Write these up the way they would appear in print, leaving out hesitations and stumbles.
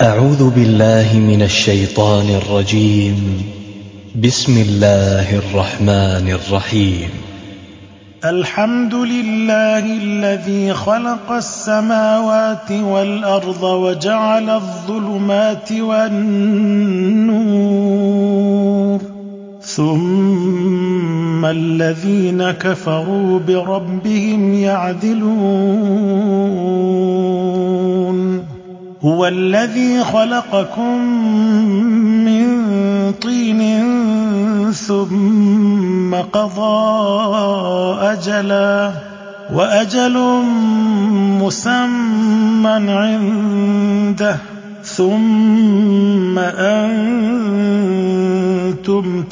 أعوذ بالله من الشيطان الرجيم. بسم الله الرحمن الرحيم. الحمد لله الذي خلق السماوات والأرض وجعل الظلمات والنور، ثم الذين كفروا بربهم يعدلون. هو الذي خلقكم من طين ثم قضى أجلا وأجل مسمى عنده ثم أنتم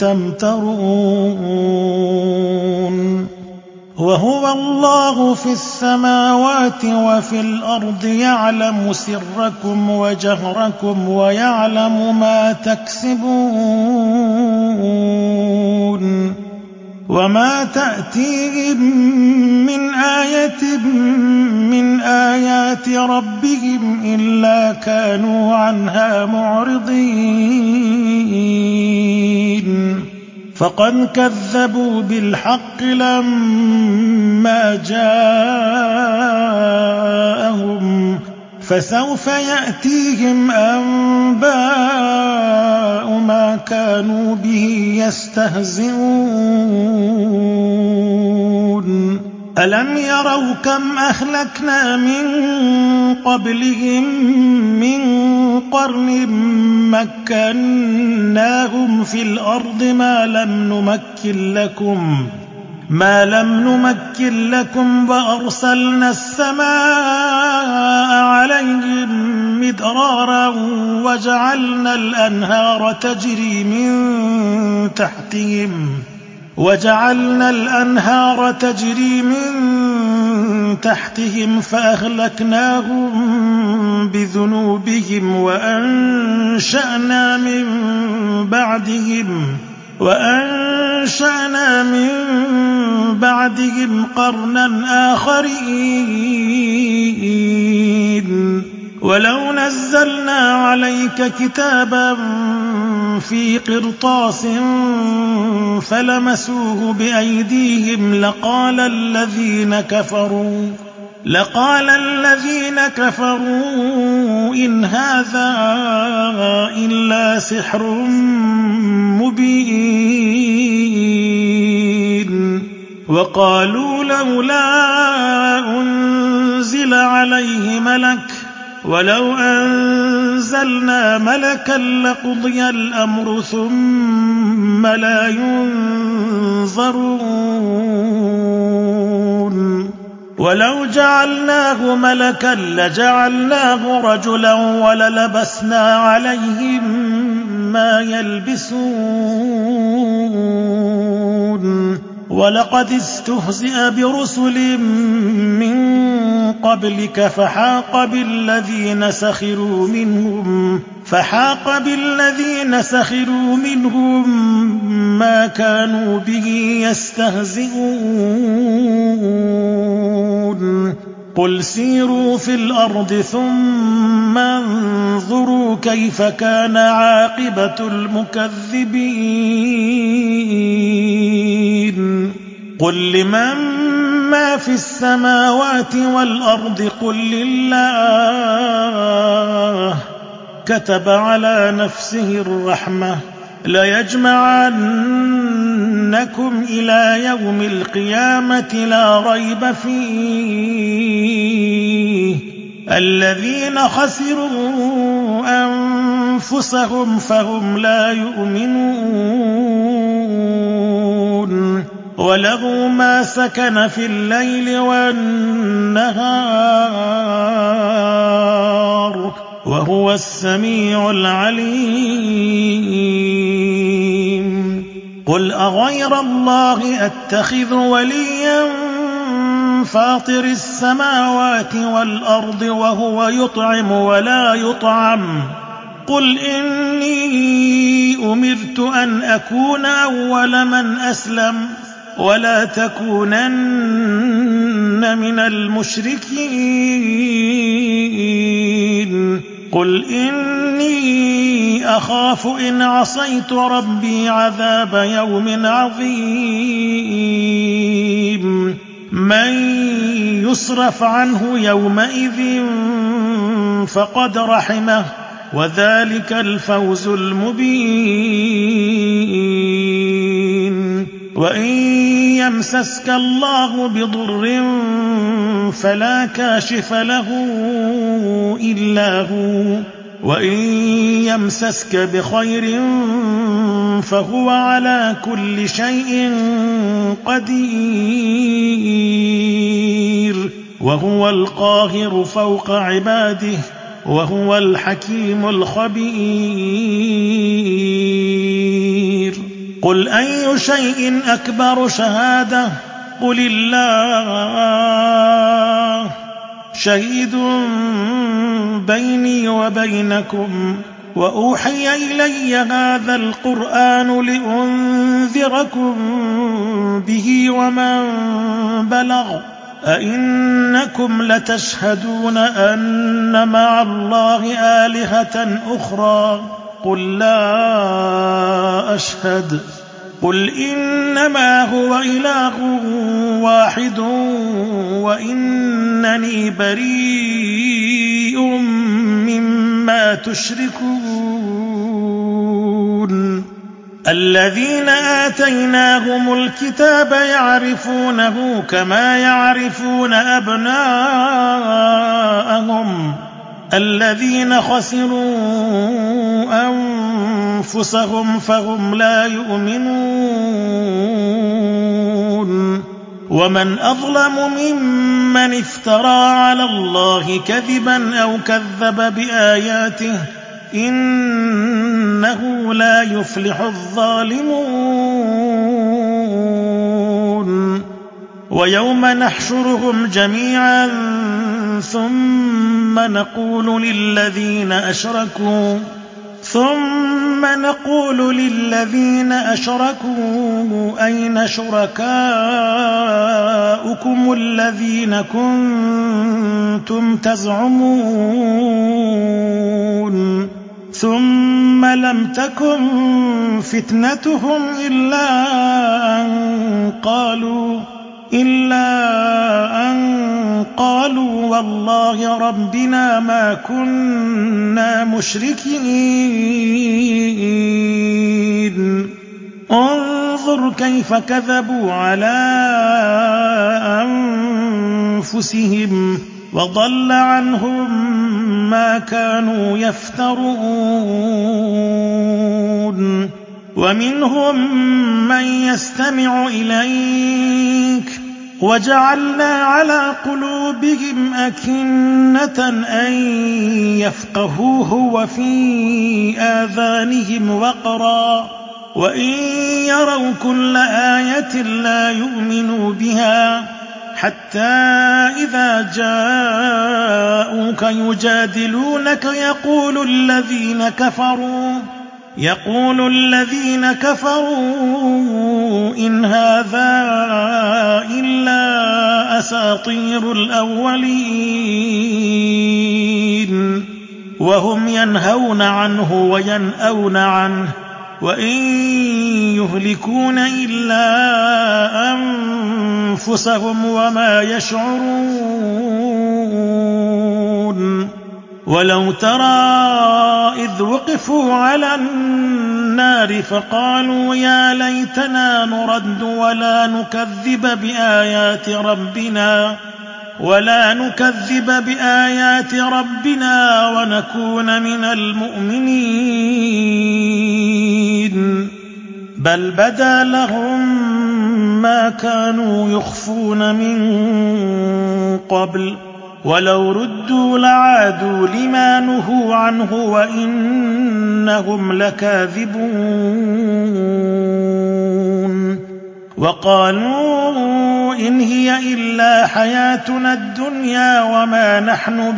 تمترون. وهو الله في السماوات وفي الأرض يعلم سركم وجهركم ويعلم ما تكسبون. وما تأتيهم من آية من آيات ربهم إلا كانوا عنها معرضين. فقد كذبوا بالحق لما جاءهم، فسوف يأتيهم أنباء ما كانوا به يستهزئون. ألم يروا كم أهلكنا من قبلهم من قرن مكناهم في الأرض ما لم نمكن لكم وأرسلنا السماء عليهم مدرارا وجعلنا الأنهار تجري من تحتهم فأهلكناهم بذنوبهم وأنشأنا من بعدهم قرنا آخرين. ولو نزلنا عليك كتابا في قرطاس فلمسوه بأيديهم لقال الذين كفروا إن هذا إلا سحر مبين. وقالوا لولا أنزل عليه ملك ولو أنزلنا ملكا لقضي الأمر ثم لا ينظرون. ولو جعلناه ملكا لجعلناه رجلا وللبسنا عليهم ما يلبسون. ولقد استهزئ برسل من قبلك فحاق بالذين سخروا منهم ما كانوا به يستهزئون. قل سيروا في الأرض ثم انظروا كيف كان عاقبة المكذبين. قل لمن ما في السماوات والأرض قل لله. كتب على نفسه الرحمة ليجمعنكم إلى يوم القيامة لا ريب فيه. الذين خسروا أنفسهم فهم لا يؤمنون. وله ما سكن في الليل والنهار وهو السميع العليم. قل أغير الله أتخذ وليا فاطر السماوات والأرض وهو يطعم ولا يطعم. قل إني أمرت أن أكون أول من أسلم ولا تكونن من المشركين. قل إني أخاف إن عصيت ربي عذاب يوم عظيم من يصرف عنه يومئذ فقد رحمه وذلك الفوز المبين وإن يمسسك الله بضر فلا كاشف له إلا هو وإن يمسسك بخير فهو على كل شيء قدير وهو القاهر فوق عباده وهو الحكيم الخبير قل أي شيء أكبر شهادة قل الله شهيد بيني وبينكم وأوحي إلي هذا القرآن لأنذركم به ومن بلغ أئنكم لتشهدون أن مع الله آلهة أخرى قل لا أشهد قل إنما هو إله واحد وإنني بريء مما تشركون الذين آتيناهم الكتاب يعرفونه كما يعرفون أبناءهم الذين خسروا أنفسهم فهم لا يؤمنون ومن أظلم ممن افترى على الله كذبا أو كذب بآياته إنه لا يفلح الظالمون ويوم نحشرهم جميعا ثم نقول للذين أشركوا أين شركاؤكم الذين كنتم تزعمون ثم لم تكن فتنتهم إلا أن قالوا والله ربنا ما كنا مشركين انظر كيف كذبوا على أنفسهم وضل عنهم ما كانوا يفترون ومنهم من يستمع إليك وجعلنا على قلوبهم أكنة أن يفقهوه وفي آذانهم وقرا وإن يروا كل آية لا يؤمنوا بها حتى إذا جاءوك يجادلونك يقول الذين كفروا إن هذا إلا أساطير الأولين وهم ينهون عنه وينأون عنه وإن يهلكون إلا أنفسهم وما يشعرون ولو ترى إذ وقفوا على النار فقالوا يا ليتنا نرد ولا نكذب بآيات ربنا ونكون من المؤمنين بل بدا لهم ما كانوا يخفون من قبل ولو ردوا لعادوا لما نهوا عنه وإنهم لكاذبون وقالوا إن هي إلا حياتنا الدنيا وما نحن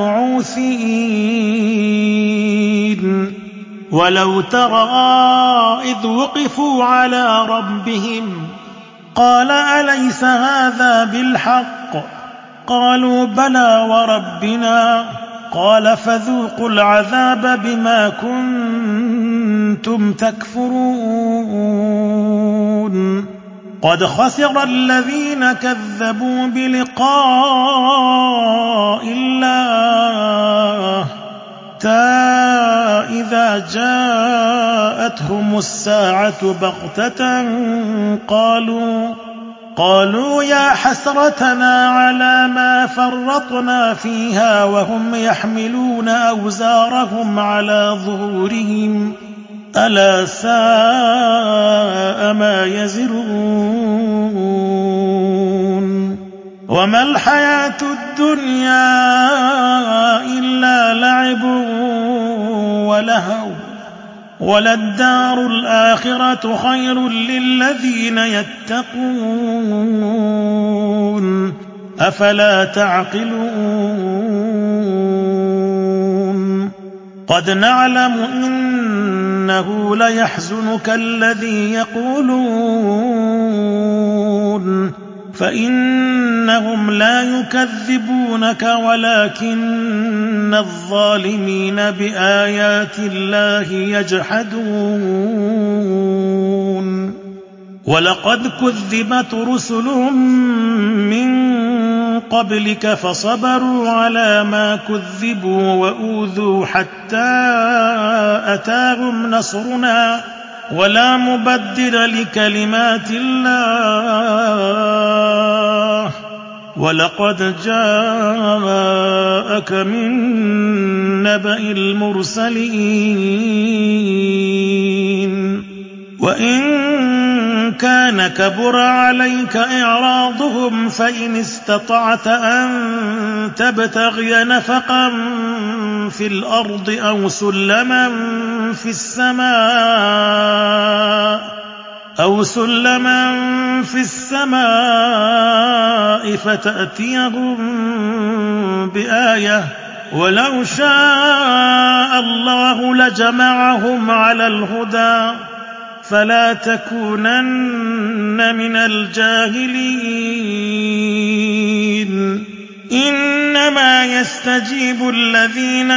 بمبعوثين ولو ترى إذ وقفوا على ربهم قال أليس هذا بالحق قالوا بلى وربنا قال فذوقوا العذاب بما كنتم تكفرون قد خسر الذين كذبوا بلقاء الله إذا جاءتهم الساعة بغتة قالوا يا حسرتنا على ما فرطنا فيها وهم يحملون أوزارهم على ظهورهم ألا ساء ما يزرون وما الحياة الدنيا إلا لعب ولهو وللدار الآخرة خير للذين يتقون أفلا تعقلون قد نعلم إنه ليحزنك الذي يقولون فإنهم لا يكذبونك ولكن الظالمين بآيات الله يجحدون ولقد كذبت رسل من قبلك فصبروا على ما كذبوا وأوذوا حتى أتاهم نصرنا ولا مبدل لكلمات الله ولقد جاءك من نبأ المرسلين وإن كان كبر عليك إعراضهم فإن استطعت أن تبتغي نفقا في الأرض أو سلما في السماء فتأتيهم بآية ولو شاء الله لجمعهم على الهدى فلا تكونن من الجاهلين إنما يستجيب الذين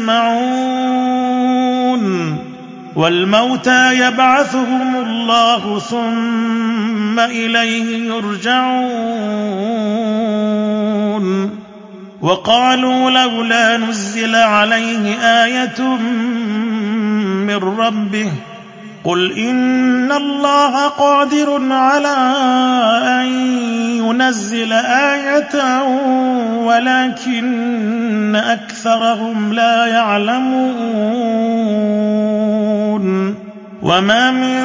يسمعون والموتى يبعثهم الله ثم إليه يرجعون وقالوا لولا نزل عليه آية من ربه قل إن الله قادر على أن ينزل آية ولكن أكثرهم لا يعلمون وما من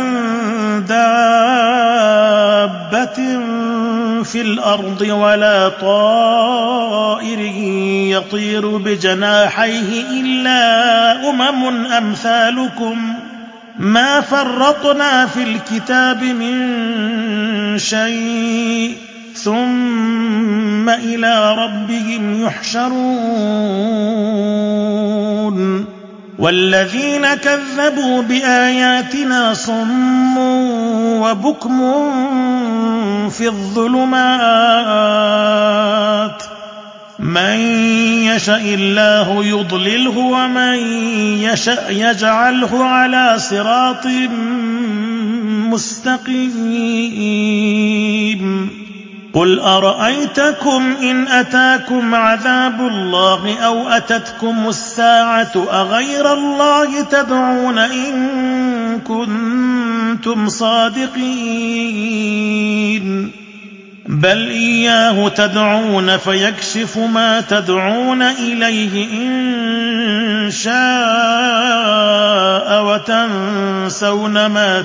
دابة في الأرض ولا طائر يطير بجناحيه إلا أمثالكم ما فرطنا في الكتاب من شيء ثم إلى ربهم يحشرون والذين كذبوا بآياتنا صم وبكم في الظلمات من يشاء الله يضلله ومن يشاء يجعله على صراط مستقيم قل أرأيتكم إن أتاكم عذاب الله أو أتتكم الساعة أغير الله تدعون إن كنتم صادقين بل إياه تدعون فيكشف ما تدعون إليه إن شاء وتنسون ما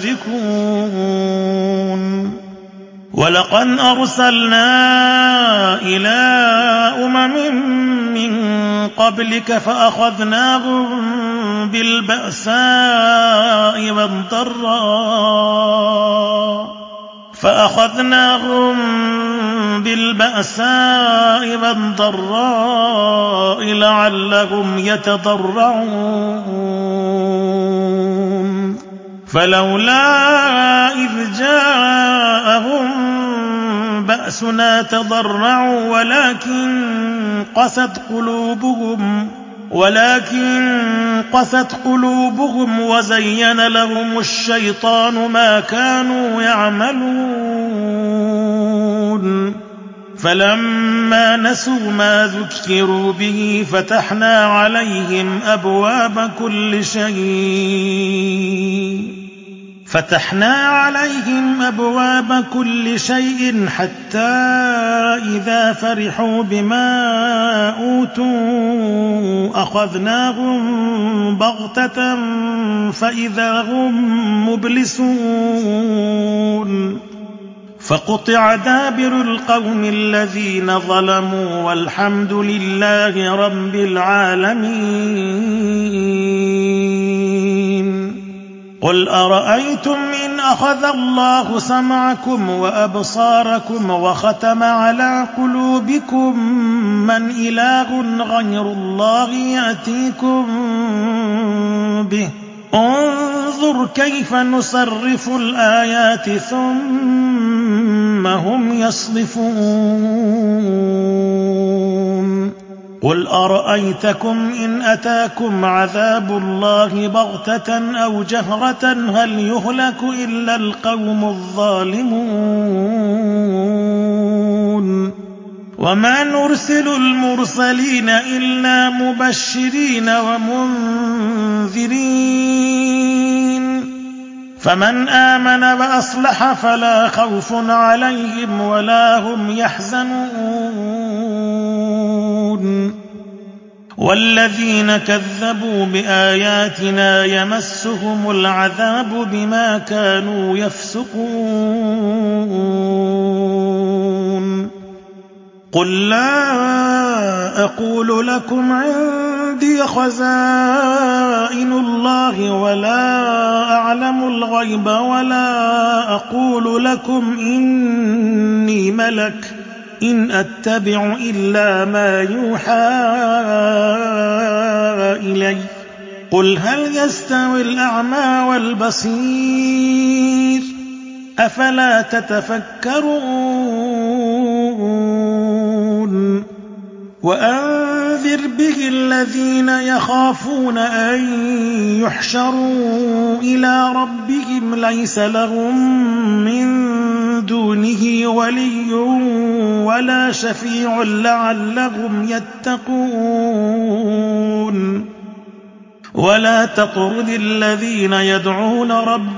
تشركون ولقد أرسلنا إلى من قبلك فأخذناهم بالبأساء والضراء لعلهم يتضرعون فلولا إذ جاءهم بأسنا تضرعوا ولكن قست قلوبهم وزين لهم الشيطان ما كانوا يعملون فلما نسوا ما ذكروا به فتحنا عليهم أبواب كل شيء حتى إذا فرحوا بما أوتوا أخذناهم بغتة فإذا هم مبلسون فقطع دابر القوم الذين ظلموا والحمد لله رب العالمين. قل أرأيتم إن أخذ الله سمعكم وأبصاركم وختم على قلوبكم من إله غير الله يأتيكم به انظر كيف نصرف الآيات ثم هم يصدفون. قل أرأيتكم إن أتاكم عذاب الله بغتة أو جهرة هل يهلك إلا القوم الظالمون وما نرسل المرسلين إلا مبشرين ومنذرين فمن آمن وأصلح فلا خوف عليهم ولا هم يحزنون والذين كذبوا بآياتنا يمسهم العذاب بما كانوا يفسقون. قل لا أقول لكم عندي خزائن الله ولا أعلم الغيب ولا أقول لكم إني ملك إن أتبع إلا ما يوحى إلي قل هل يستوي الأعمى والبصير أفلا تتفكرون. وأنذر به الذين يخافون أن يحشروا إلى ربهم ليس لهم من دونه ولي ولا شفيع لعلهم يتقون. ولا تطرد الذين يدعون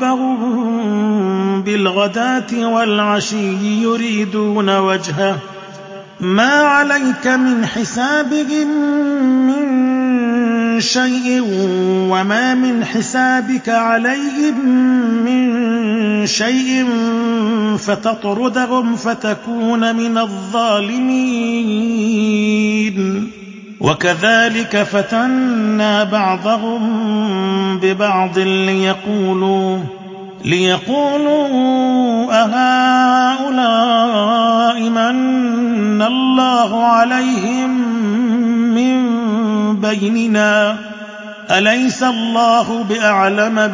ربهم بالغداة والعشي يريدون وجهه ما عليك من حسابهم من شيء وما من حسابك عليهم من شيء فتطردهم فتكون من الظالمين. وكذلك فتنا بعضهم ببعض ليقولوا أهؤلاء من الله عليهم من بيننا أليس الله بأعلم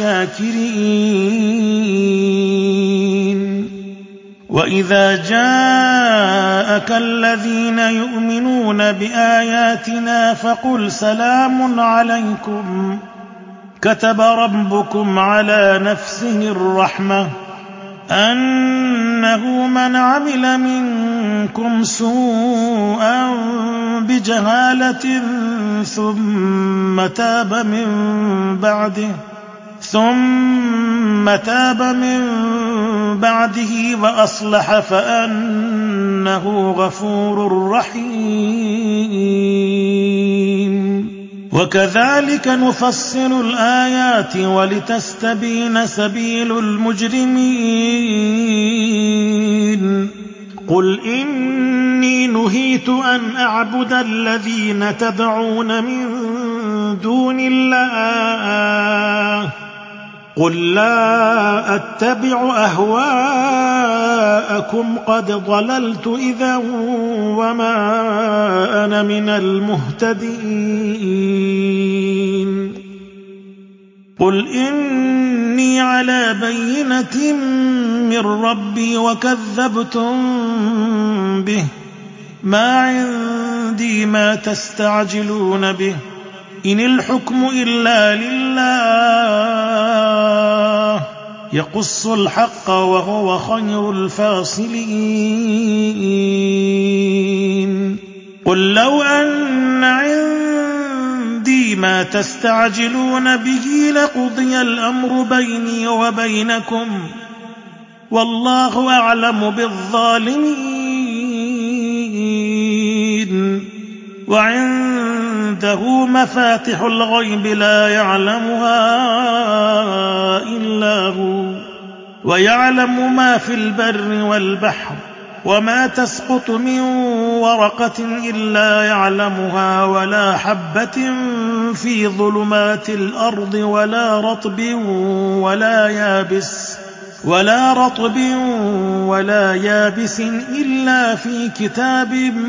بالشاكرين. وإذا جاءك الذين يؤمنون بآياتنا فقل سلام عليكم كتب ربكم على نفسه الرحمة أنه من عمل منكم سوءا بجهالة ثم تاب من بعده وأصلح فأنه غفور رحيم. وكذلك نفصل الآيات ولتستبين سبيل المجرمين. قل إني نهيت أن أعبد الذين تدعون من دون الله قل لا أتبع أهواءكم قد ضللت إذا وما أنا من المهتدين. قل إني إني على بينة من ربي وكذبتم به ما عندي ما تستعجلون به إن الحكم إلا لله يقص الحق وهو خير الفاصلين قل لو أن عندي ما تستعجلون به لقضي الأمر بيني وبينكم والله أعلم بالظالمين وعنده مفاتح الغيب لا يعلمها إلا هو ويعلم ما في البر والبحر وما تسقط من ورقة إلا يعلمها ولا حبة في ظلمات الأرض ولا رطب ولا يابس إلا في كتاب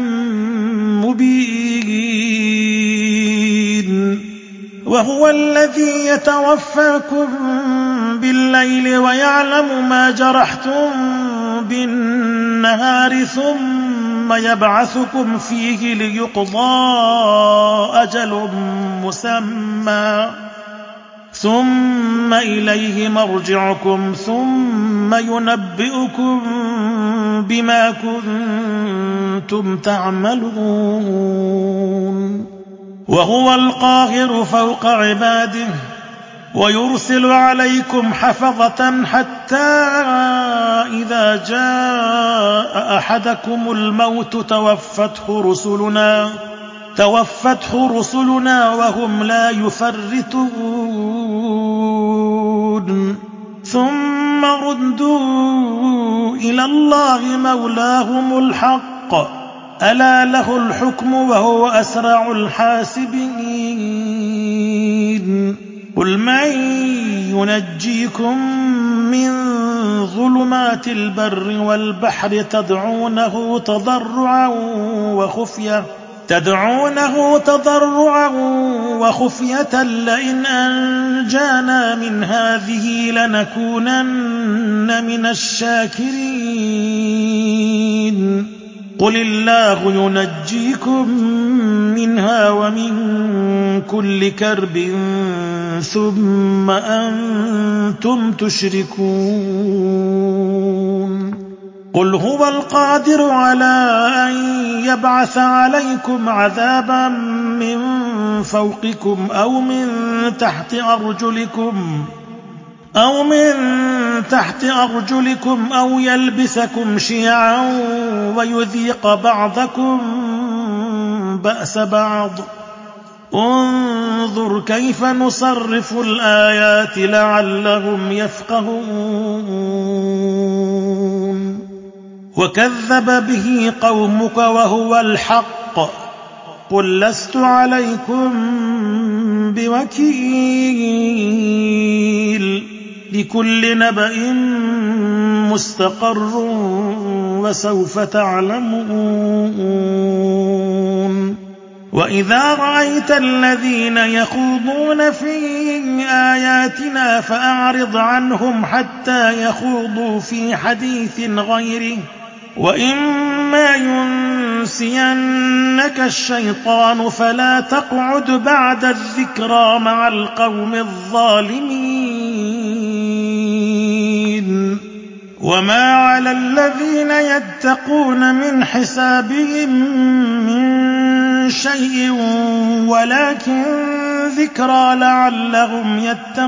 مبين وهو الذي يتوفاكم بالليل ويعلم ما جرحتم بالنهار ثم يبعثكم فيه ليقضى أجل مسمى ثم إليه مرجعكم ثم ينبئكم بما كنتم تعملون وهو القاهر فوق عباده ويرسل عليكم حفظة حتى إذا جاء أحدكم الموت توفته رسلنا وهم لا يفرطون ثم ردوا إلى الله مولاهم الحق ألا له الحكم وهو أسرع الحاسبين قل من ينجيكم من ظلمات البر والبحر تدعونه تضرعا وخفية لئن أنجانا من هذه لنكونن من الشاكرين قل الله ينجيكم منها ومن كل كرب ثم أنتم تشركون قل هو القادر على أن يبعث عليكم عذابا من فوقكم أو من تحت أرجلكم أو يلبسكم شيعا ويذيق بعضكم بأس بعض انظر كيف نصرف الآيات لعلهم يفقهون وكذب به قومك وهو الحق قل لست عليكم بوكيل لكل نبأ مستقر وسوف تعلمون وإذا رأيت الذين يخوضون في آياتنا فأعرض عنهم حتى يخوضوا في حديث غيره وإما ينسينك الشيطان فلا تقعد بعد الذكرى مع القوم الظالمين وما على الذين يتقون من حسابهم من شيء ولكن ذكرى لعلهم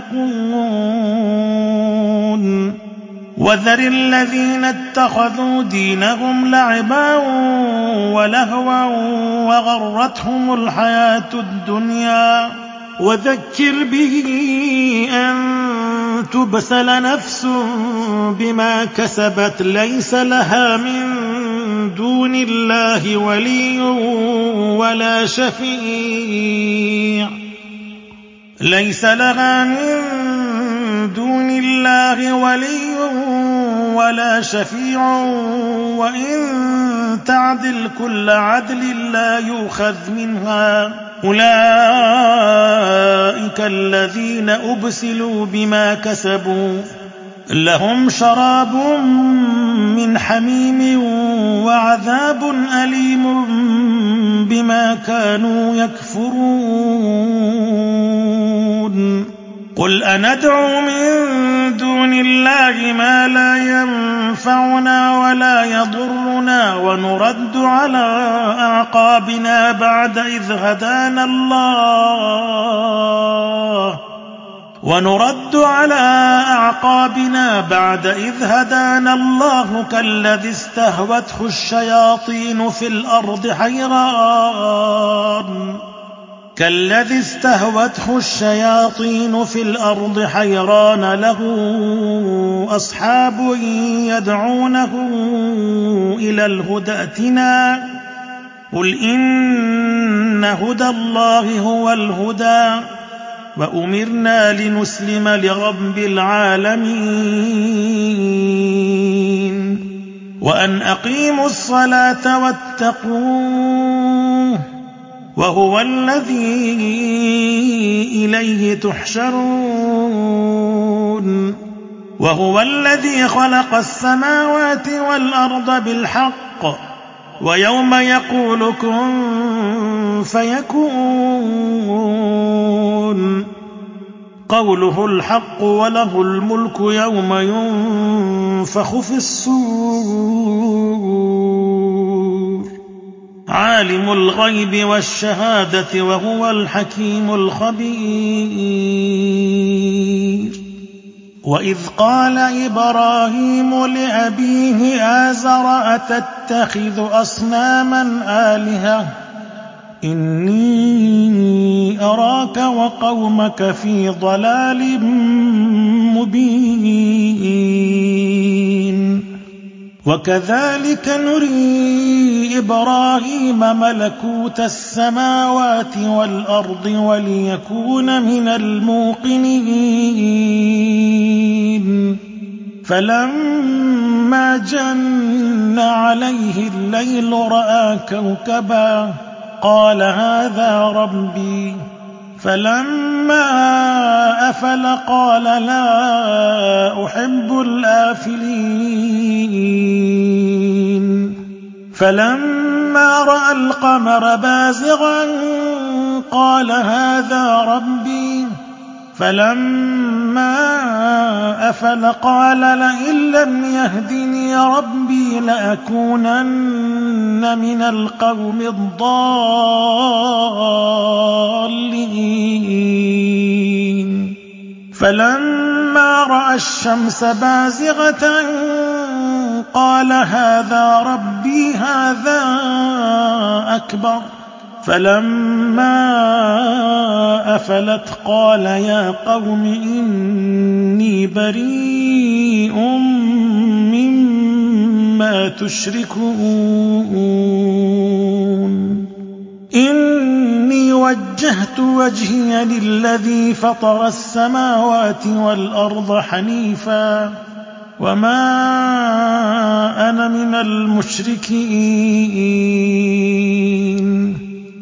يتقون وذر الذين اتخذوا دينهم لعبا ولهوا وغرتهم الحياة الدنيا وذكر به أن تبسل نفس بما كسبت ليس لها من دون الله ولي ولا شفيع وإن تعدل كل عدل لا يؤخذ منها أولئك أولئك الذين أبسلوا بما كسبوا لهم شراب من حميم وعذاب أليم بما كانوا يكفرون قل أندعو من دون الله ما لا ينفعنا ولا يضرنا ونرد على أعقابنا بعد إذ هدانا الله كالذي استهوته الشياطين في الأرض حيران له أصحاب يدعونه إلى الهدى ائتنا قل إن هدى الله هو الهدى وأمرنا لنسلم لرب العالمين وأن أقيموا الصلاة واتقوه وهو الذي إليه تحشرون وهو الذي خلق السماوات والأرض بالحق ويوم يقول كن فيكون قوله الحق وله الملك يوم ينفخ في الصور عالم الغيب والشهادة وهو الحكيم الخبير وإذ قال إبراهيم لأبيه آزر أتتخذ أصناما آلهة إني أراك وقومك في ضلال مبين وكذلك نري إبراهيم ملكوت السماوات والأرض وليكون من الموقنين فلما جن عليه الليل رأى كوكبا قال هذا ربي فلما أفل قال لا أحب الآفلين فلما رأى القمر بازغا قال هذا ربي فلما أفل قال لئن لم يهدني ربي لأكونن من القوم الضالين فلما رأى الشمس بازغة قال هذا ربي هذا أكبر فلما أفلت قال يا قوم إني بريء مما تشركون إني وجهت وجهي للذي فطر السماوات والأرض حنيفا وما أنا من المشركين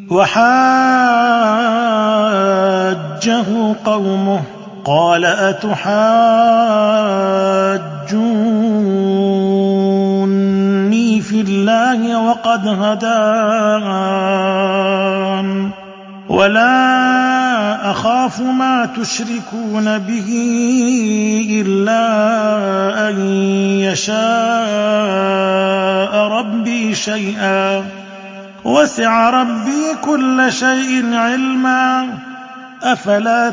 وحاجه قومه قال أتحاجوني في الله وقد هدان ولا أخاف ما تشركون به إلا أن يشاء ربي شيئا وسع ربي كل شيء علما أفلا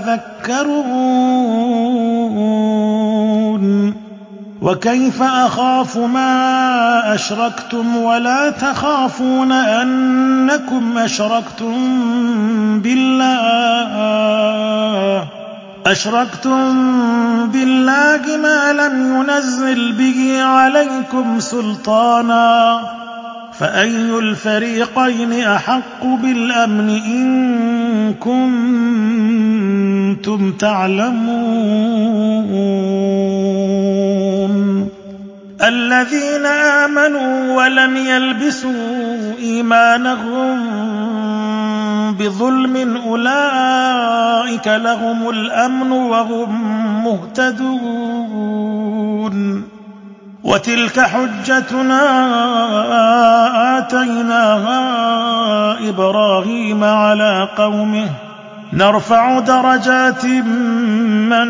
تتذكرون وكيف أخاف ما أشركتم ولا تخافون أنكم أشركتم بالله ما لم ينزل به عليكم سلطانا فأي الفريقين أحق بالأمن إن كنتم تعلمون الذين آمنوا ولم يلبسوا إيمانهم بظلم أولئك لهم الأمن وهم مهتدون وتلك حجتنا آتيناها إبراهيم على قومه نرفع درجات من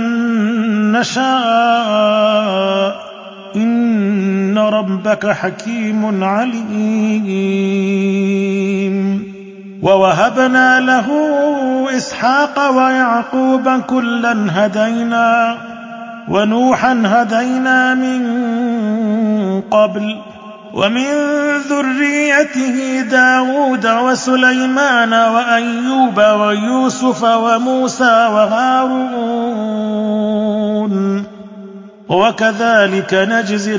نشاء إن ربك حكيم عليم ووهبنا له إسحاق ويعقوب كلا هدينا ونوحا هدينا من قبل ومن ذريته داود وسليمان وأيوب ويوسف وموسى وهارون وكذلك نجزي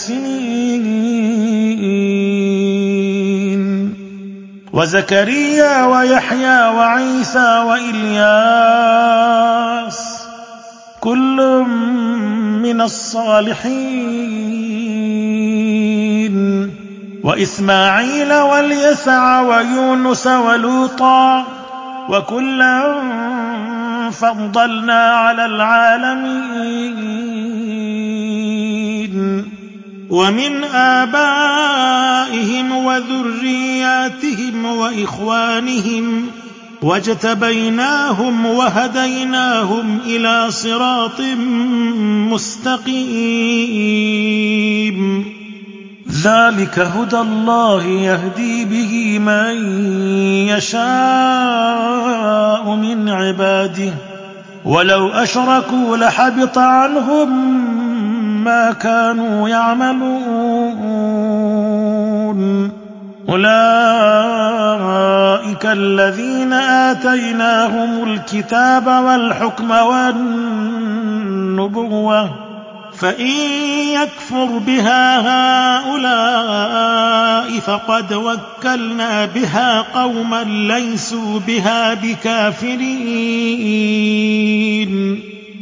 المحسنين وزكريا ويحيى وعيسى وإلياس كل من الصالحين وإسماعيل واليسع ويونس ولوطا وكلا فضلنا على العالمين ومن آبائهم وذرياتهم وإخوانهم واجتبيناهم وهديناهم إلى صراط مستقيم ذلك هدى الله يهدي به من يشاء من عباده ولو أشركوا لحبط عنهم ما كانوا يعملون أولئك الذين آتيناهم الكتاب والحكم والنبوة فإن يكفر بها هؤلاء فقد وكلنا بها قوما ليسوا بها بكافرين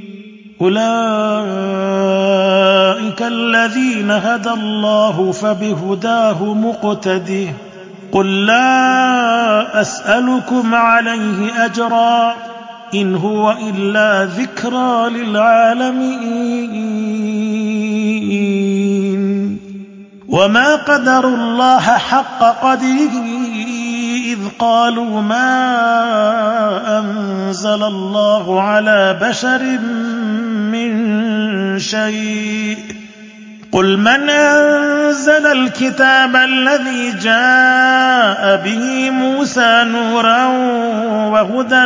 أولئك الذين هدى الله فبهداه مقتده قل لا أسألكم عليه أجرا إن هو إلا ذكرى للعالمين وما قدروا الله حق قدره إذ قالوا ما أنزل الله على بشر من شيء قل من أنزل الكتاب الذي جاء به موسى نورا وهدى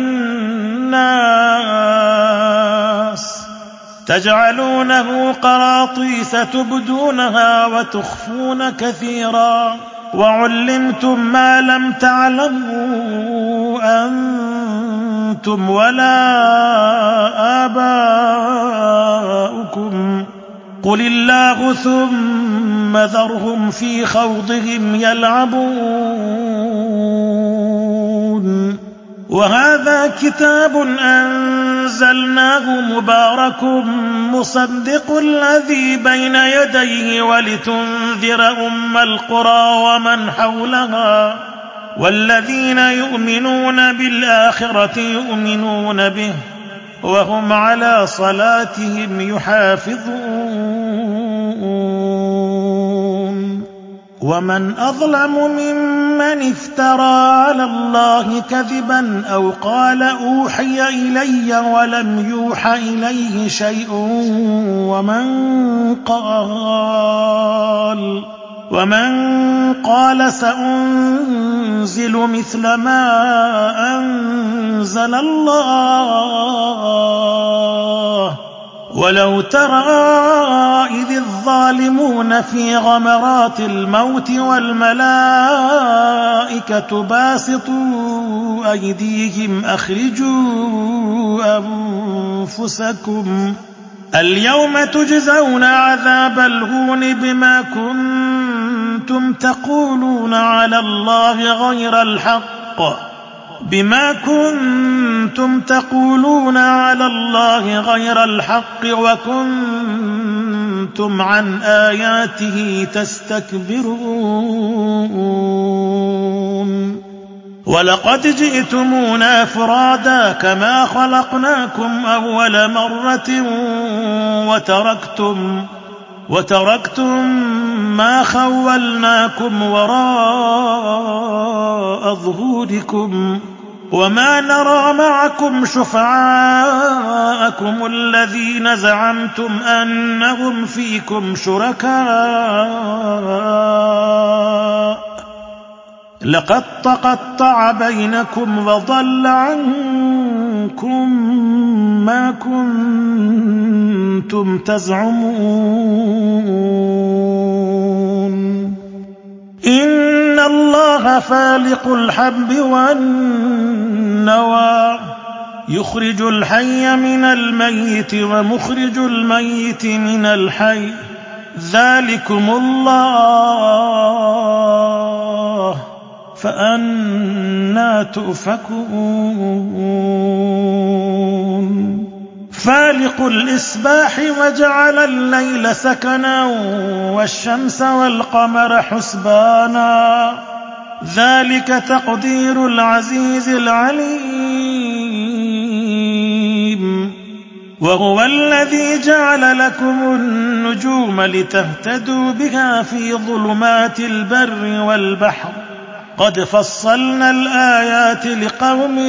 للناس تجعلونه قراطيس تبدونها وتخفون كثيرا وعلمتم ما لم تعلموا أنتم ولا آباؤكم قل الله ثم ذرهم في خوضهم يلعبون وهذا كتاب أنزلناه مبارك مصدق الذي بين يديه ولتنذر القرى ومن حولها والذين يؤمنون بالآخرة يؤمنون به وهم على صلاتهم يحافظون ومن أظلم ممن افترى على الله كذبا أو قال أوحي إلي ولم يوح إليه شيء ومن قال سأنزل مثل ما أنزل الله ولو ترى إذ الظالمون في غمرات الموت والملائكة باسطوا أيديهم أخرجوا أنفسكم اليوم تجزون عذاب الهون بما كنتم تقولون على الله غير الحق وكنتم عن آياته تستكبرون ولقد جئتمونا فرادا كما خلقناكم أول مرة وتركتم ما خولناكم وراء ظهوركم وما نرى معكم شفعاءكم الذين زعمتم أنهم فيكم شركاء لقد تقطع بينكم وضل عنكم ما كنتم تزعمون إن الله فالق الحب والنوى يخرج الحي من الميت ومخرج الميت من الحي ذلكم الله فأنى تؤفكون فالق الإصباح وجعل الليل سكنا والشمس والقمر حسبانا ذلك تقدير العزيز العليم وهو الذي جعل لكم النجوم لتهتدوا بها في ظلمات البر والبحر قد فصلنا الآيات لقوم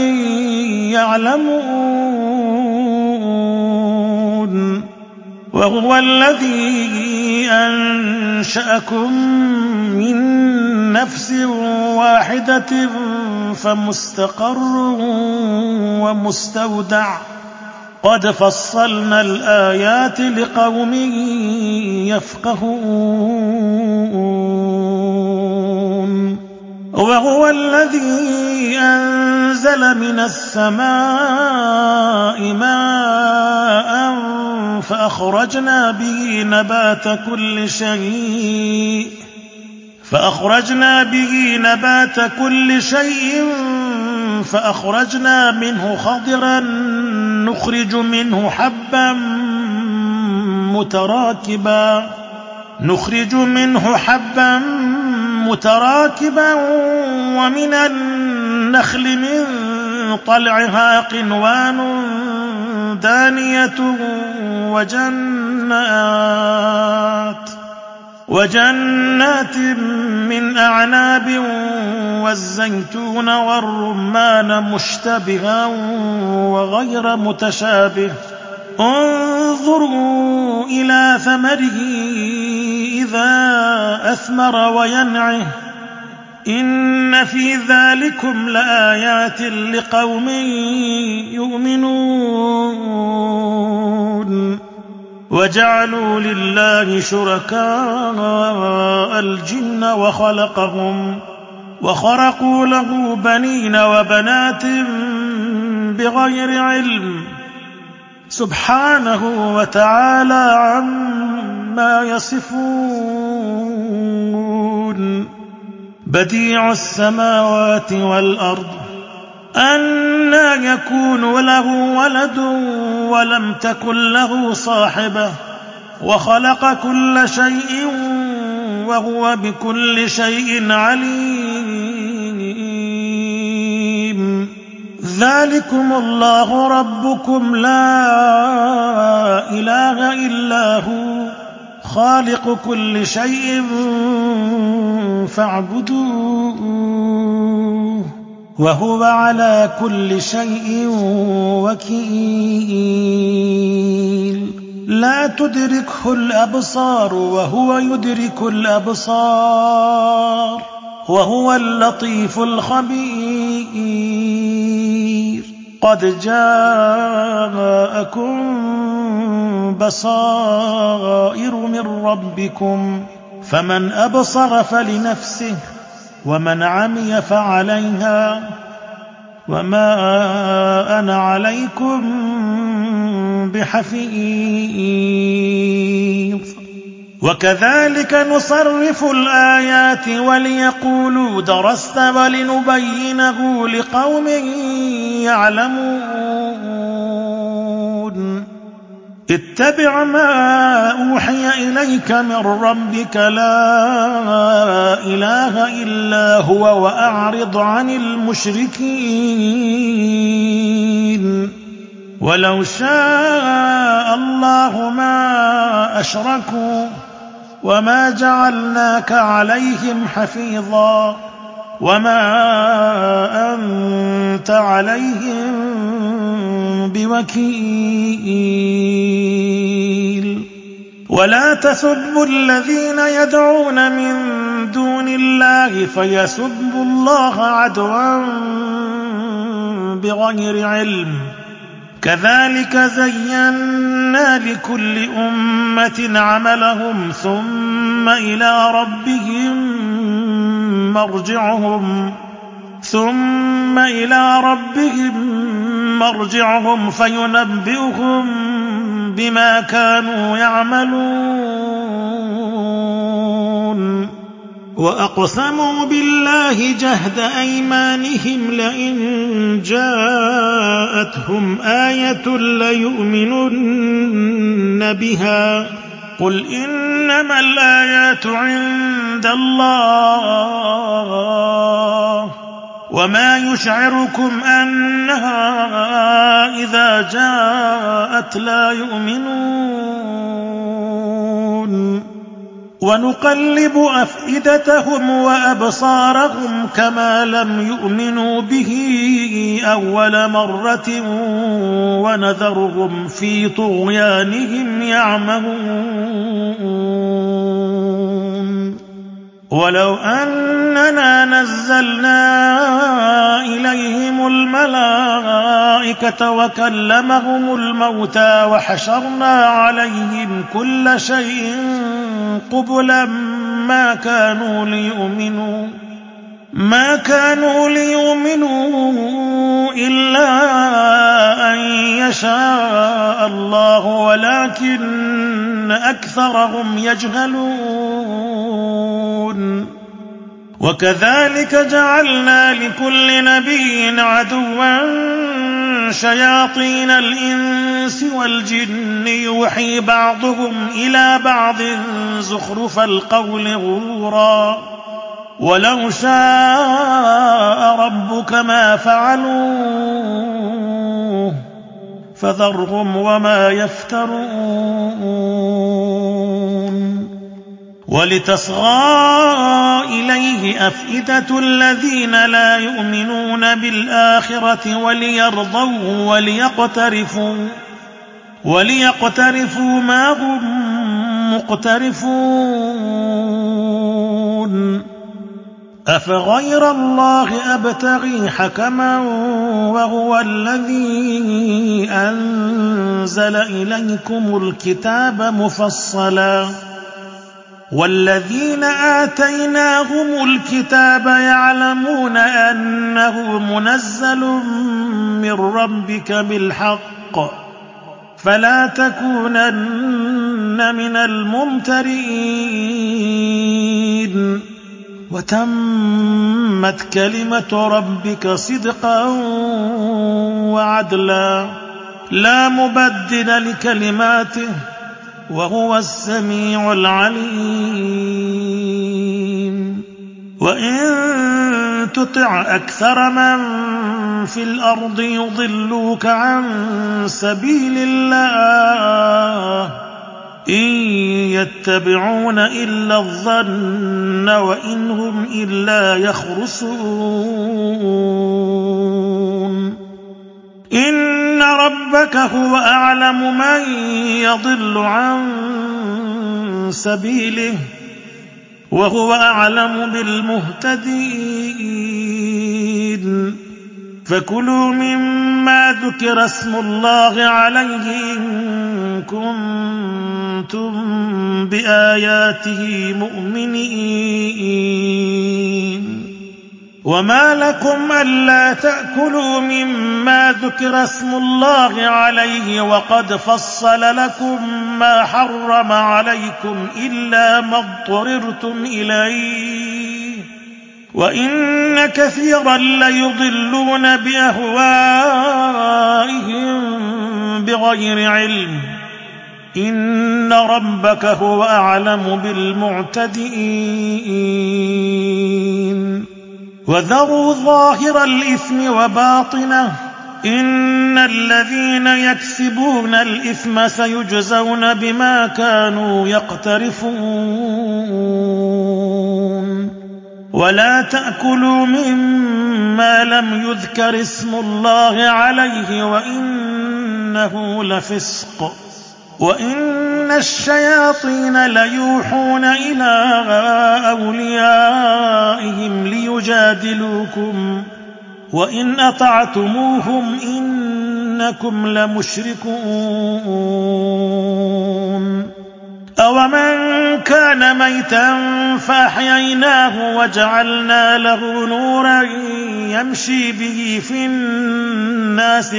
يعلمون وهو الذي أنشأكم من نفس واحدة فمستقر ومستودع قد فصلنا الآيات لقوم يفقهون وهو الذي أنزل من السماء ماء فأخرجنا به نبات كل شيء فأخرجنا منه خضرا نخرج منه حبا متراكبا ومن النخل من طلعها قنوان دانية وجنات من أعناب والزيتون والرمان مشتبها وغير متشابه انظروا إلى ثمره إذا أثمر وينعه إن في ذلكم لآيات لقوم يؤمنون وجعلوا لله شركاء الجن وخرقوا له بنين وبنات بغير علم سبحانه وتعالى عما يصفون بديع السماوات والأرض أنى يكون له ولد ولم تكن له صاحبة وخلق كل شيء وهو بكل شيء عليم ذلكم الله ربكم لا إله إلا هو خالق كل شيء فاعبدوه وهو على كل شيء وكيل لا تدركه الأبصار وهو يدرك الأبصار وهو اللطيف الخبير قد جاءكم بصائر من ربكم فمن أبصر فلنفسه ومن عمي فعليها وما أنا عليكم بحفيظ وكذلك نصرف الآيات وليقولوا درست ولنبينه لقوم يعلمون اتبع ما أوحي إليك من ربك لا إله إلا هو وأعرض عن المشركين ولو شاء الله ما أشركوا وما جعلناك عليهم حفيظا وما أنت عليهم بوكيل ولا تسبوا الذين يدعون من دون الله فيسبوا الله عدوا بغير علم كذلك زينا لكل أمة عملهم ثم إلى ربهم مرجعهم فينبئهم بما كانوا يعملون وأقسموا بالله جهد أيمانهم لئن جاءتهم آية ليؤمنن بها قل إنما الآيات عند الله وما يشعركم أنها إذا جاءت لا يؤمنون ونقلب أفئدتهم وأبصارهم كما لم يؤمنوا به أول مرة ونذرهم في طغيانهم يعمهون ولو أننا نزلنا إليهم الملائكة وكلمهم الموتى وحشرنا عليهم كل شيء قبلا ما كانوا ليؤمنوا إلا أن يشاء الله ولكن أكثرهم يجهلون وكذلك جعلنا لكل نبي عدوا شياطين الإنس والجن يوحي بعضهم إلى بعض زخرف القول غرورا ولو شاء ربك ما فعلوه فذرهم وما يفترون ولتصغى إليه أفئدة الذين لا يؤمنون بالآخرة وليرضوه وليقترفوا ما هم مقترفون أفغير الله أبتغي حكما وهو الذي أنزل إليكم الكتاب مفصلا والذين آتيناهم الكتاب يعلمون أنه منزل من ربك بالحق فلا تكونن من الممترين وتمت كلمة ربك صدقا وعدلا لا مبدل لكلماته وهو السميع العليم وإن تطع أكثر من في الأرض يضلوك عن سبيل الله إن يتبعون إلا الظن وإن هم إلا يخرصون إن ربك هو أعلم من يضل عن سبيله وهو أعلم بالمهتدين فكلوا مما ذكر اسم الله عليه إن كنتم بآياته مؤمنين وما لكم ألا تأكلوا مما ذكر اسم الله عليه وقد فصل لكم ما حرم عليكم إلا ما اضطررتم إليه وإن كثيرا ليضلون بأهوائهم بغير علم إن ربك هو أعلم بالمعتدين وذروا ظاهر الإثم وباطنه إن الذين يكسبون الإثم سيجزون بما كانوا يقترفون ولا تأكلوا مما لم يذكر اسم الله عليه وإنه لفسق وإن الشياطين ليوحون إلى أوليائهم ليجادلوكم وإن أطعتموهم إنكم لمشركون أومن كان ميتا فأحييناه وجعلنا له نورا يمشي به في الناس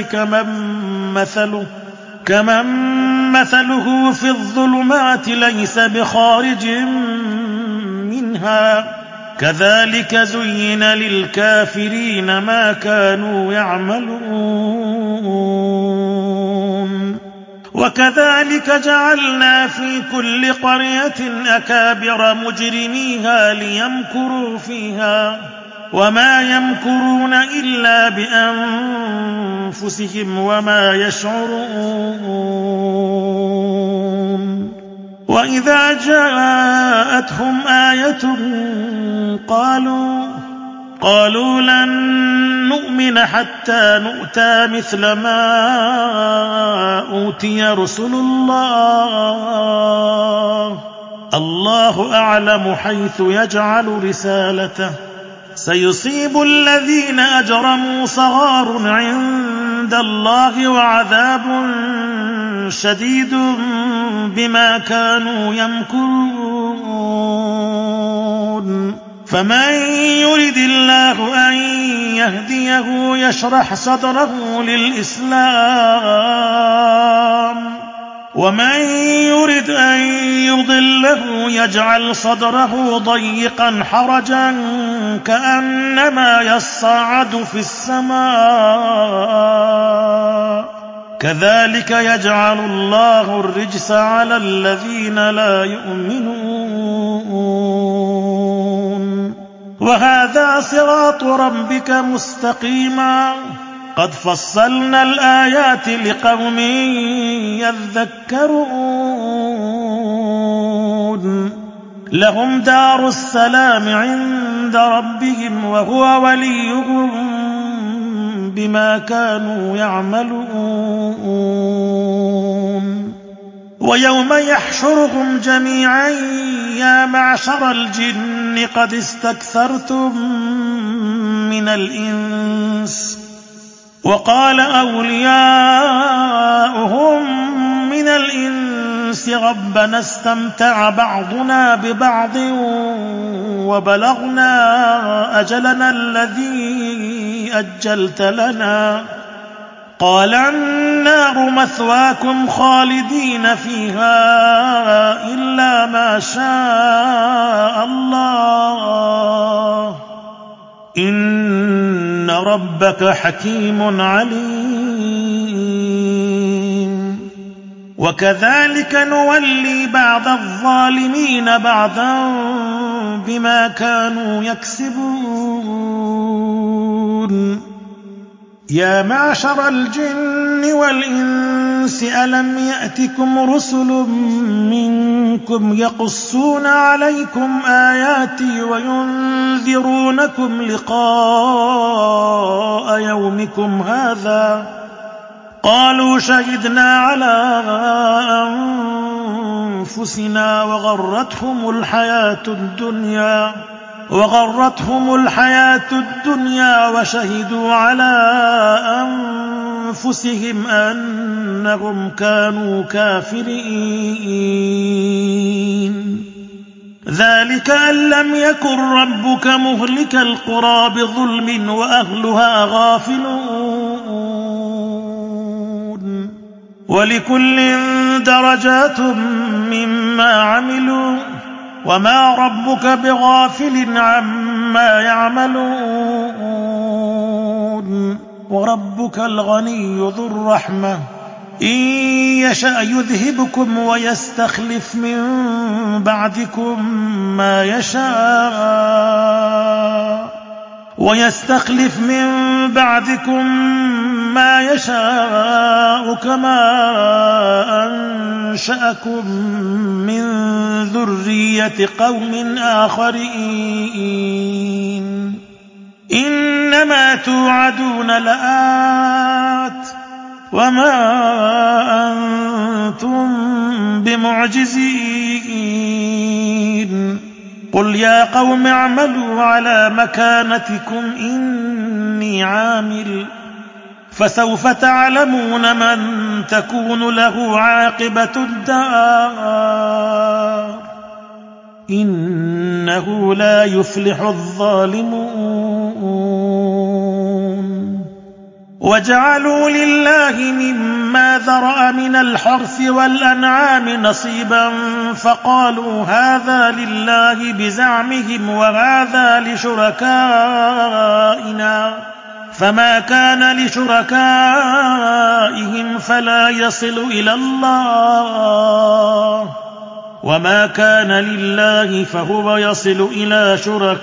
كمن مثله في الظلمات ليس بخارج منها كذلك زين للكافرين ما كانوا يعملون وكذلك جعلنا في كل قرية أكابر مجرميها ليمكروا فيها وما يمكرون إلا بأنفسهم وما يشعرون وإذا جاءتهم آية قالوا لن نؤمن حتى نؤتى مثل ما أوتي رسل الله أعلم حيث يجعل رسالته سيصيب الذين أجرموا صغار عند الله وعذاب شديد بما كانوا يمكرون فمن يرد الله أن يهديه يشرح صدره للإسلام ومن يرد أن يضله يجعل صدره ضيقا حرجا كأنما يصعد في السماء كذلك يجعل الله الرجس على الذين لا يؤمنون وهذا صراط ربك مستقيما قد فصلنا الآيات لقوم يذكرون لهم دار السلام عند ربهم وهو وليهم بما كانوا يعملون ويوم يحشرهم جميعا يا معشر الجن قد استكثرتم من الإنس وقال أولياؤهم من الإنس ربنا استمتع بعضنا ببعض وبلغنا أجلنا الذي أجلت لنا قال النار مثواكم خالدين فيها إلا ما شاء الله إن ربك حكيم عليم وكذلك نولي بعض الظالمين بعضا بما كانوا يكسبون يا معشر الجن والإنس ألم يأتكم رسل منكم يقصون عليكم آياتي وينذرونكم لقاء يومكم هذا قالوا شهدنا على أنفسنا وغرتهم الحياة الدنيا وشهدوا على أنفسهم أنهم كانوا كافرين ذلك أن لم يكن ربك مهلك القرى بظلم وأهلها غافلون ولكل درجات مما عملوا وما ربك بغافل عما يعملون وربك الغني ذو الرحمة إن يشأ يذهبكم ويستخلف من بعدكم ما يشاء كما أنشأكم من ذرية قوم آخرين إنما توعدون لآت وما أنتم بمعجزين قل يا قوم اعملوا على مكانتكم إني عامل فسوف تعلمون من تكون له عاقبة الدار إنه لا يفلح الظالمون وجعلوا لله مما ذرأ من الحرث والأنعام نصيبا فقالوا هذا لله بزعمهم وهذا لشركائنا فما كان لشركائهم فلا يصل إلى الله وما كان لله فهو يصل إلى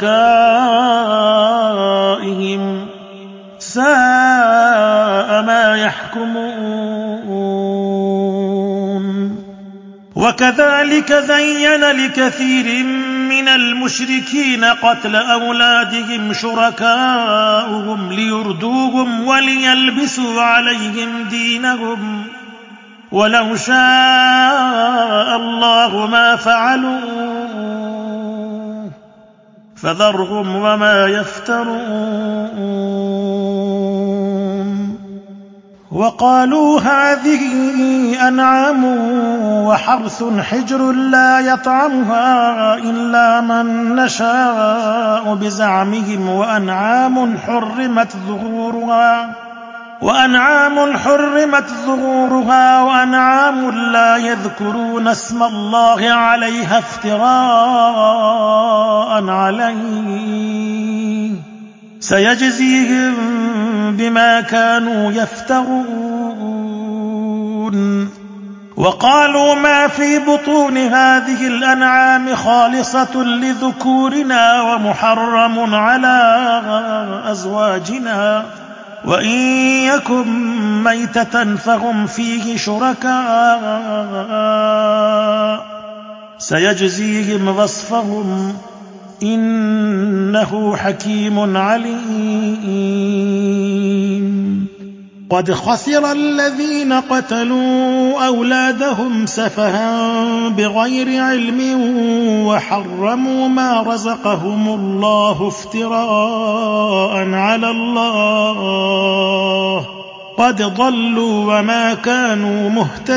شركائهم ساء ما يحكمون وكذلك زين لكثير من المشركين قتل أولادهم شركاؤهم ليردوهم وليلبسوا عليهم دينهم ولو شاء الله ما فعلوه فذرهم وما يفترون وقالوا هذه أنعام وحرث حجر لا يطعمها إلا من نشاء بزعمهم وأنعام حرمت ظهورها وأنعام لا يذكرون اسم الله عليها افتراء عليه سيجزيهم بما كانوا يفترون وقالوا ما في بطون هذه الأنعام خالصة لذكورنا ومحرم على أزواجنا وإن يكن ميتة فهم فيه شركاء سيجزيهم وصفهم إنه حكيم عليم قد خسر الذين قتلوا أولادهم سفها بغير علم وحرموا ما رزقهم الله افتراء على الله قد ضلوا وما كانوا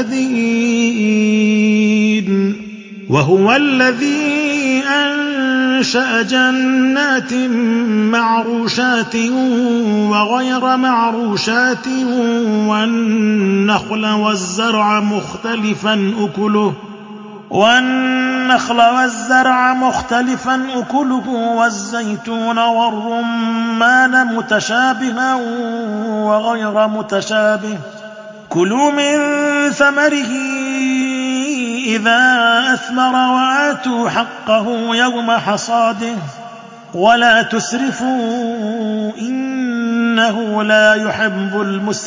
مهتدين وهو الذي أنشأ جنات معروشات وغير معروشات والنخل والزرع مختلفا أكله والزيتون والرمان متشابها وغير متشابه كلوا من ثمره إذا أثمر وآتوا حقه يوم حصاده ولا تسرفوا إنه لا يحب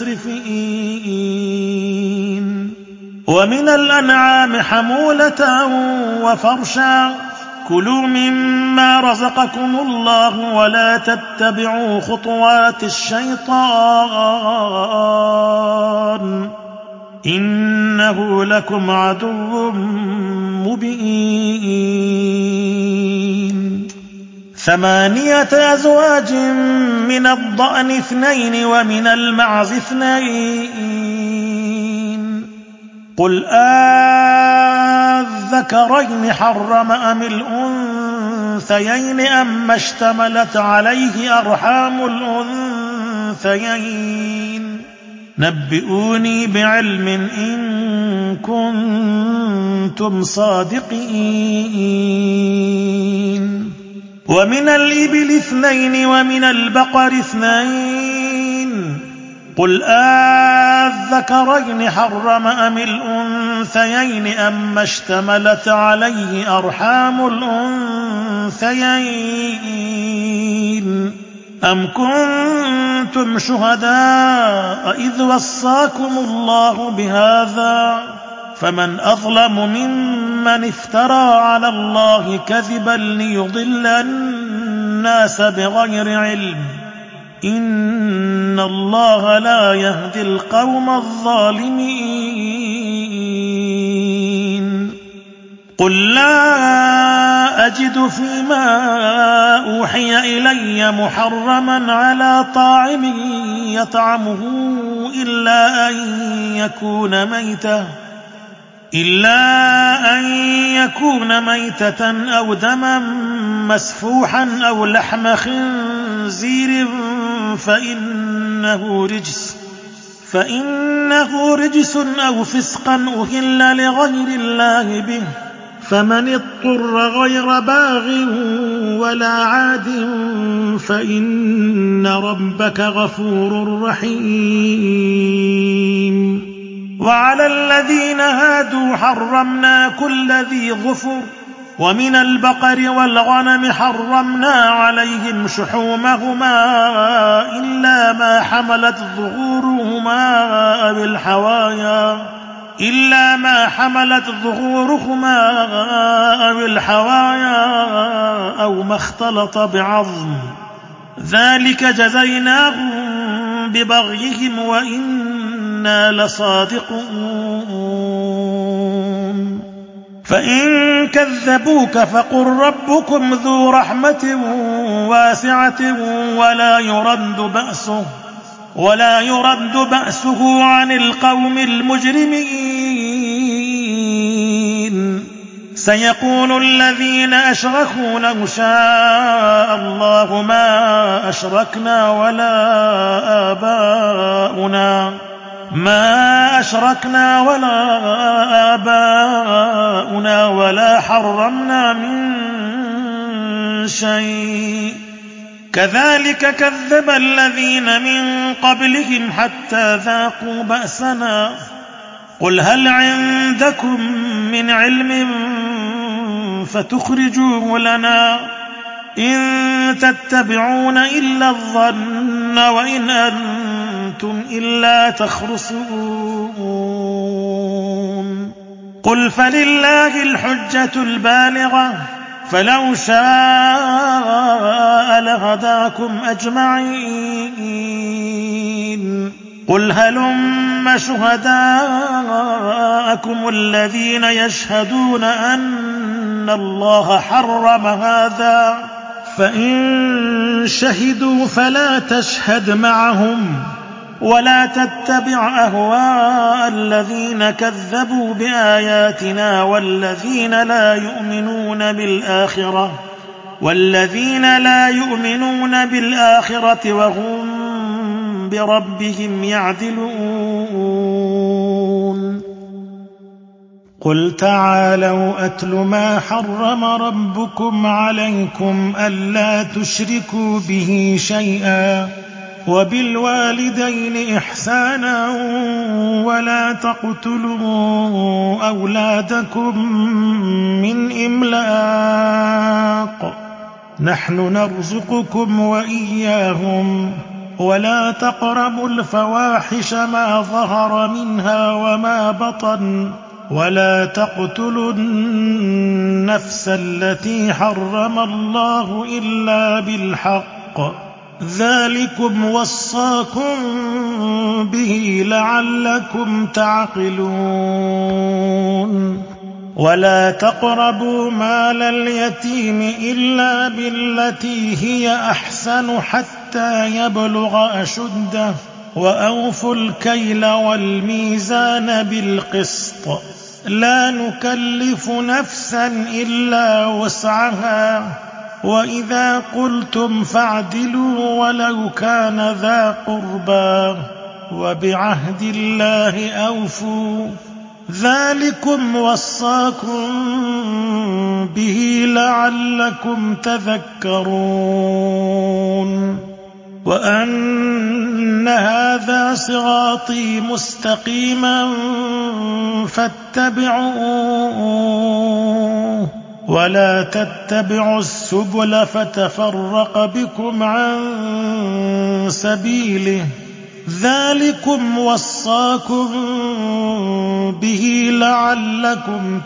المسرفين ومن الأنعام حمولة وفرشا كلوا مما رزقكم الله ولا تتبعوا خطوات الشيطان إنه لكم عدو مبين 8 أزواج من الضأن 2 ومن المعز 2 قل أذكرين حرم أم الأنثيين أما اشتملت عليه أرحام الأنثيين نبئوني بعلم إن كنتم صادقين ومن الإبل 2 ومن البقر 2 قل أذكرين حرم أم الأنثيين أم اشتملت عليه أرحام الأنثيين أم كنتم شهداء إذ وصاكم الله بهذا فمن أظلم ممن افترى على الله كذبا ليضل الناس بغير علم إن الله لا يهدي القوم الظالمين قل لا أجد فيما أوحي إلي محرما على طاعم يطعمه إلا أن يكون ميتة أو دما مسفوحا أو لحم خنزير فإنه رجس أو فسقا أهل لغير الله به فمن اضطر غير باغ ولا عاد فإن ربك غفور رحيم وعلى الذين هادوا حرمنا كل ذي ظفر ومن البقر والغنم حرمنا عليهم شحومهما إلا ما حملت ظهورهما أو الحوايا أو ما اختلط بعظم ذلك جزيناهم ببغيهم وإنا لصادقون فإن كذبوك فقل ربكم ذو رحمة واسعة ولا يرد بأسه عن القوم المجرمين سيقول الذين أشركوا لو شاء الله ما أشركنا ولا آباؤنا ولا حرمنا من شيء كذلك كذب الذين من قبلهم حتى ذاقوا بأسنا قل هل عندكم من علم فتخرجوه لنا إن تتبعون إلا الظن وإن أنتم إلا تخرصون قل فلله الحجة البالغة فلو شاء لهداكم أجمعين قل هلم شهداءكم الذين يشهدون أن الله حرم هذا فإن شهدوا فلا تشهد معهم ولا تتبع أهواء الذين كذبوا بآياتنا والذين لا يؤمنون بالآخرة وهم بربهم يعدلون قل تعالوا أتل ما حرم ربكم عليكم ألا تشركوا به شيئا وبالوالدين إحسانا ولا تقتلوا أولادكم من إملاق نحن نرزقكم وإياهم ولا تقربوا الفواحش ما ظهر منها وما بطن ولا تقتلوا النفس التي حرم الله إلا بالحق ذلكم وصاكم به لعلكم تعقلون ولا تقربوا مال اليتيم إلا بالتي هي أحسن حتى يبلغ أشده وأوفوا الكيل والميزان بالقسط لا نكلف نفسا إلا وسعها وإذا قلتم فاعدلوا ولو كان ذا قربى وبعهد الله أوفوا ذلكم وصاكم به لعلكم تذكرون وأن هذا صراطي مستقيما فاتبعوه ولا تتبعوا السبل فتفرق بكم عن سبيله ذلكم وصاكم به لعلكم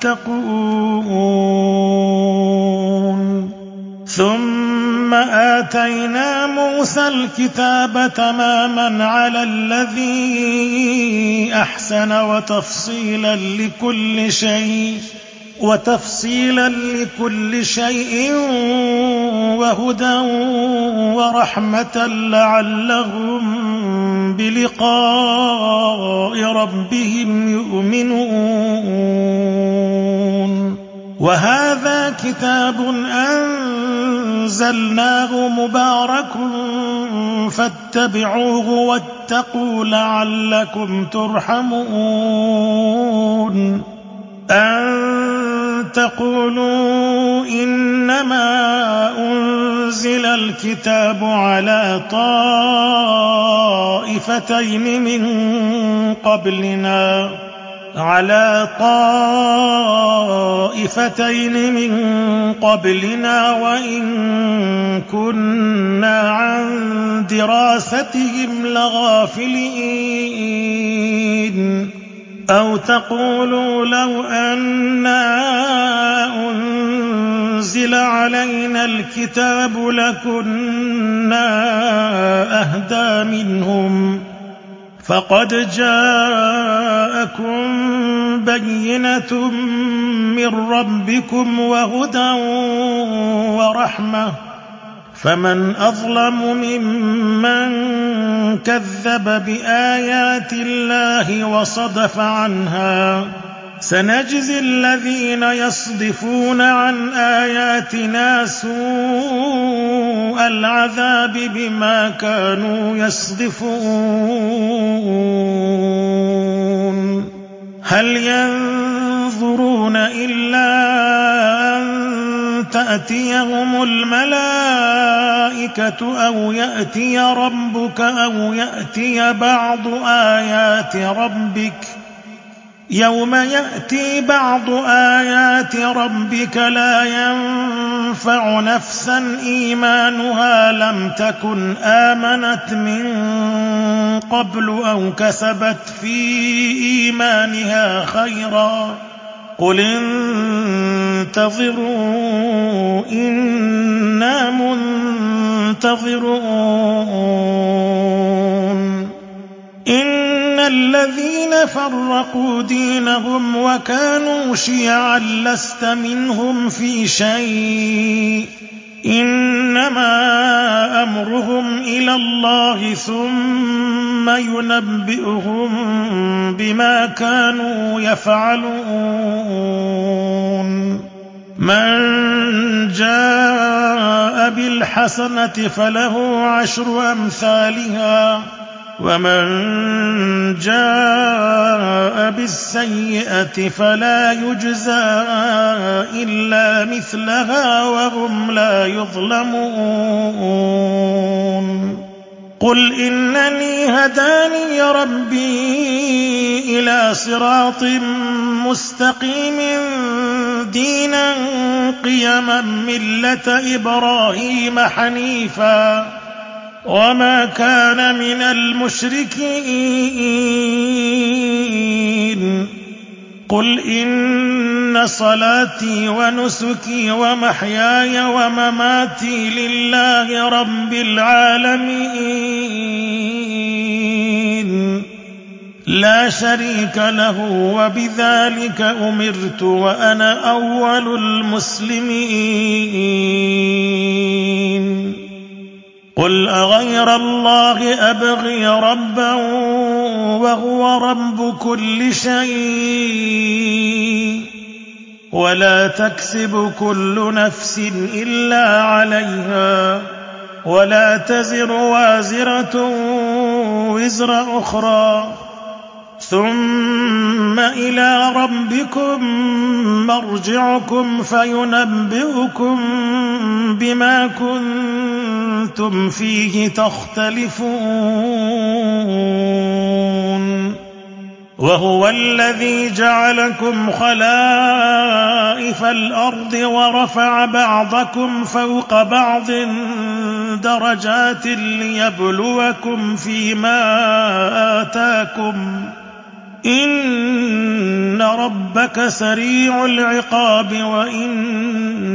تتقون ثم آتينا موسى الكتاب تماما على الذي أحسن وتفصيلا لكل شيء وهدى ورحمة لعلهم بلقاء ربهم يؤمنون وهذا كتاب أنزلناه مبارك فاتبعوه واتقوا لعلكم ترحمون أن تقولوا إنما أنزل الكتاب على طائفتين من قبلنا وإن كنا عن دراستهم لغافلين أو تقولوا لو أنا أنزل علينا الكتاب لكنا أهدى منهم فقد جاءكم بينة من ربكم وهدى ورحمة فمن أظلم ممن كذب بآيات الله وصدف عنها سنجزي الذين يصدفون عن آياتنا سوء العذاب بما كانوا يصدفون هل ينظرون إلا أن تأتيهم الملائكة أو يأتي ربك أو يأتي بعض آيات ربك يوم يأتي بعض آيات ربك لا ينفع نفسا إيمانها لم تكن آمنت من قبل أو كسبت في إيمانها خيرا قل انتظروا إنا منتظرون إن الذين فرقوا دينهم وكانوا شيعا لست منهم في شيء إنما أمرهم إلى الله ثم ينبئهم بما كانوا يفعلون من جاء بالحسنة فله 10 أمثالها ومن جاء بالسيئة فلا يجزى إلا مثلها وهم لا يظلمون قل إنني هداني ربي إلى صراط مستقيم دينا قيما ملة إبراهيم حنيفا وما كان من المشركين قل إن صلاتي ونسكي ومحياي ومماتي لله رب العالمين لا شريك له وبذلك أمرت وأنا أول المسلمين قل أغير الله أبغي ربا وهو رب كل شيء ولا تكسب كل نفس إلا عليها ولا تزر وازرة وزر أخرى ثم إلى ربكم مرجعكم فينبئكم بما كنتم كنتم فيه تختلفون وهو الذي جعلكم خلائف الأرض ورفع بعضكم فوق بعض درجات ليبلوكم فيما آتاكم إن ربك سريع العقاب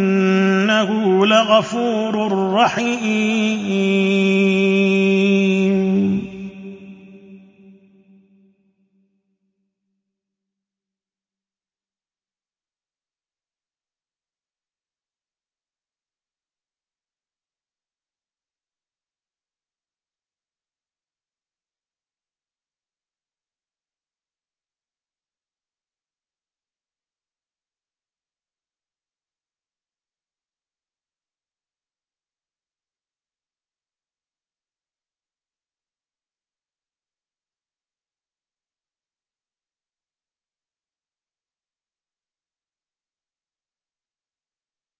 وإنه لغفور رحيم